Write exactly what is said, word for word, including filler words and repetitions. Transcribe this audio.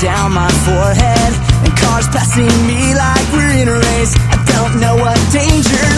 down my forehead, and cars passing me like we're in a race. I don't know what danger